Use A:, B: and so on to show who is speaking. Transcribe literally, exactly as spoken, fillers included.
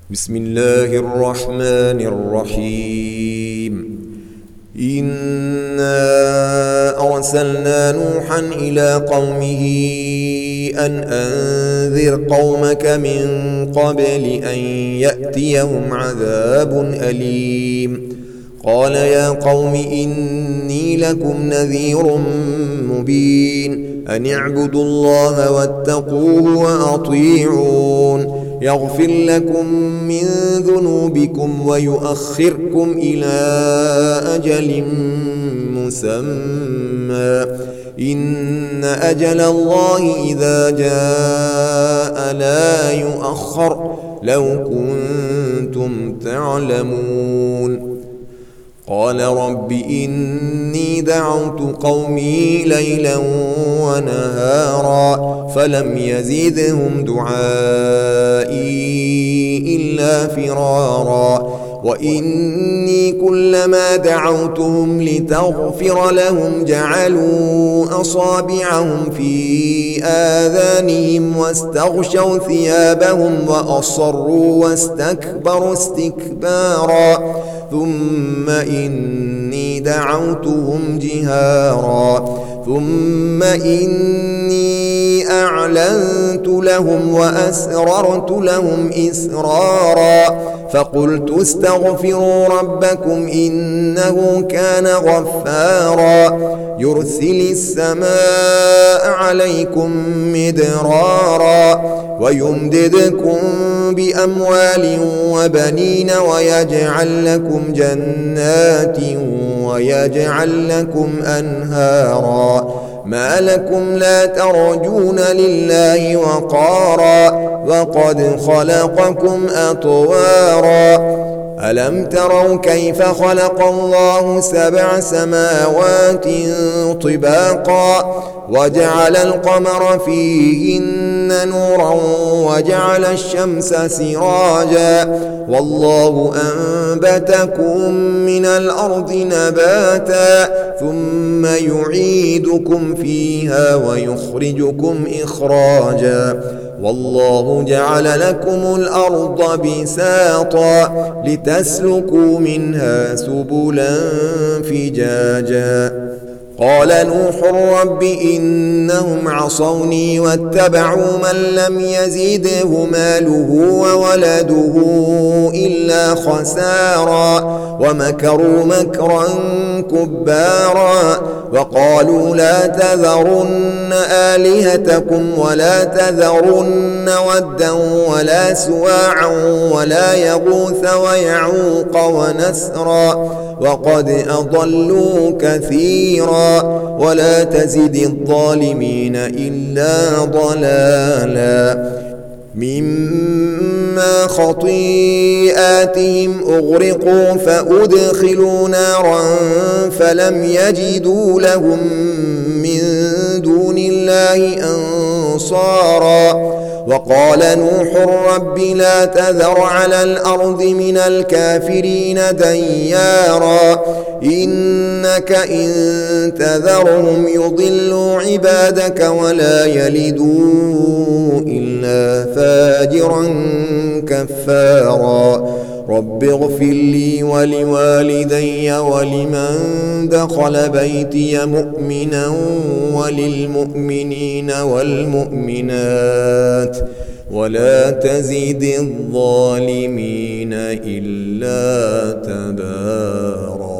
A: بسم الله الرحمن الرحيم إنا أرسلنا نوحا إلى قومه أن أنذر قومك من قبل أن يأتيهم عذاب أليم قال يا قوم إني لكم نذير مبين أن اعبدوا الله واتقوه وأطيعون يغفر لكم من ذنوبكم ويؤخركم إلى أجل مسمى إن أجل الله إذا جاء لا يؤخر لو كنتم تعلمون قال رب إني دعوت قومي ليلا ونهارا فلم يزدهم دعائي إلا فرارا وإني كلما دعوتهم لتغفر لهم جعلوا أصابعهم في آذانهم واستغشوا ثيابهم وأصروا واستكبروا استكبارا ثم إني دعوتهم جهارا ثم إني أعلنت لهم وأسررت لهم إسرارا فقلت استغفروا ربكم إنه كان غفارا يرسل السماء عليكم مدرارا ويمددكم بأموال وبنين ويجعل لكم جنات ويجعل لكم أنهارا ما لكم لا ترجون لله وقارا وقد خلقكم أطوارا ألم تروا كيف خلق الله سبع سماوات طباقا وجعل القمر فيهن نورا وجعل الشمس سراجا والله أنبتكم من الأرض نباتا ثم يعيدكم فيها ويخرجكم إخراجا والله جعل لكم الأرض بساطا لتسلكوا منها سبلا فجاجا قال نوح رب إنهم عصوني واتبعوا من لم يزده ماله وولده إلا خسارا ومكروا مكرا كبارا وقالوا لا تذرن آلهتكم ولا تذرن ودا ولا سواعا ولا يغوث ويعوق ونسرا وقد أضلوا كثيرا ولا تزد الظالمين إلا ضلالا مما خطيئاتهم أغرقوا فأدخلوا نارا فلم يجدوا لهم من دون الله أنصارا وقال نوح رب لا تذر على الأرض من الكافرين ديارا إنك إن تذرهم يضلوا عبادك ولا يلدوا إلا فاجرا كفارا رب اغفر لي ولوالدي ولمن دخل بيتي مؤمنا وللمؤمنين والمؤمنات ولا تزد الظالمين إلا تبارا.